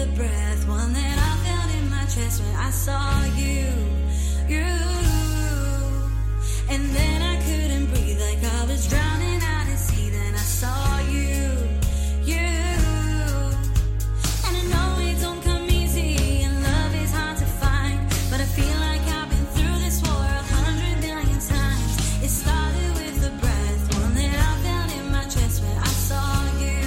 breath, one that I felt in my chest when I saw you. And then I couldn't breathe, like I was drowning out at sea. Then I saw you. And I know it don't come easy, and love is hard to find, but I feel like I've been through this war 100 million times. It started with a breath, one that I felt in my chest when I saw you.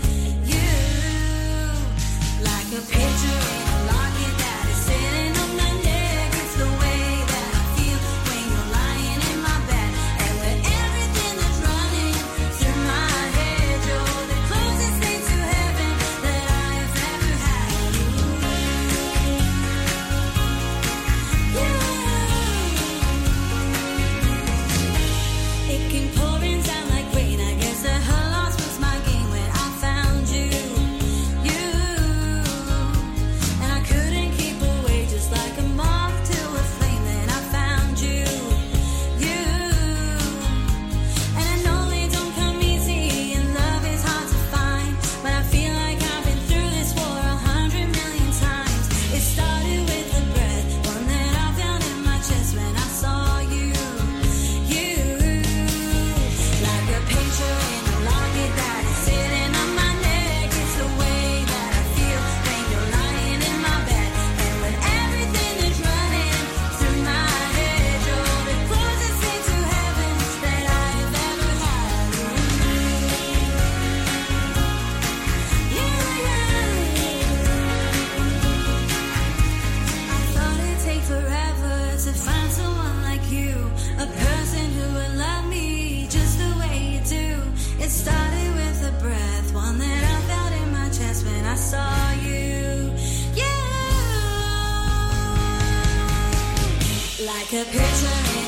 Like a picture in a locket that is sitting on my neck. It's the way that I feel when you're lying in my bed. And with everything that's running through my head, you're the closest thing to heaven that I have ever had. It came pouring down like rain. I guess that her loss was my gain when I found you. And I couldn't keep away, just like a moth to a flame. Then I found you. And I know it don't come easy, and love is hard to find, but I feel like I've been through this war 100 million times. It started with a breath, one that I felt in my chest when I saw you. Like a picture in a locket that is sitting on my neck. It's the way that I feel when you're lying in my bed. And with everything that's running through my head, you're the closest thing to heaven that I have ever had. I thought it'd take forever to find someone like you, a person who would love me just the way you do. It started with a breath, one that I felt in my chest when I saw you. Like a picture